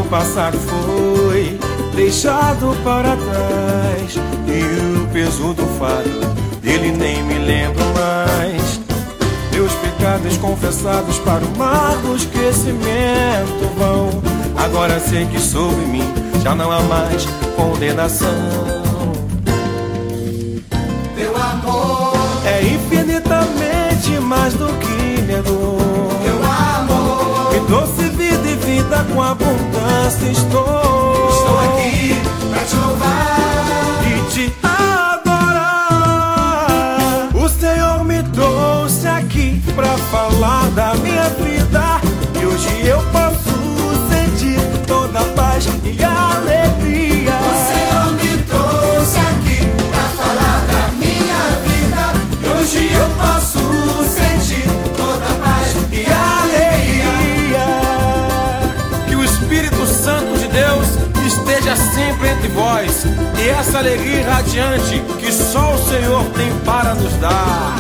passado foi deixado para trás, e o peso do fardo dele nem me lembro mais. Meus pecados confessados para o mar do esquecimento vão. Agora sei que sobre mim já não há mais condenação. Teu amor é infinitamente mais do que minha dor. Teu amor me trouxe vida e vida com abundância. Estou aqui pra te louvar e te adorar. O Senhor me trouxe aqui pra falar da minha vida, e hoje eu posso sentir toda a paz e alegria. O Senhor me trouxe aqui pra falar da minha vida, e hoje eu posso sentir toda a paz e alegria. Que o Espírito Santo de Deus esteja sempre entre vós, e essa alegria irradiante que só o Senhor tem para nos dar.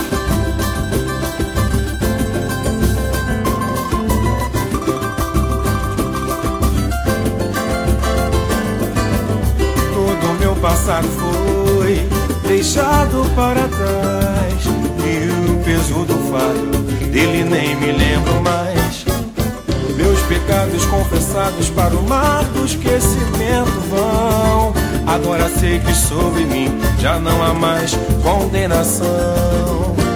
Todo meu passado foi deixado para trás, e o peso do fardo dele nem me lembro mais. Meus pecados confessados para o mar do esquecimento vão. Agora sei que sobre mim já não há mais condenação.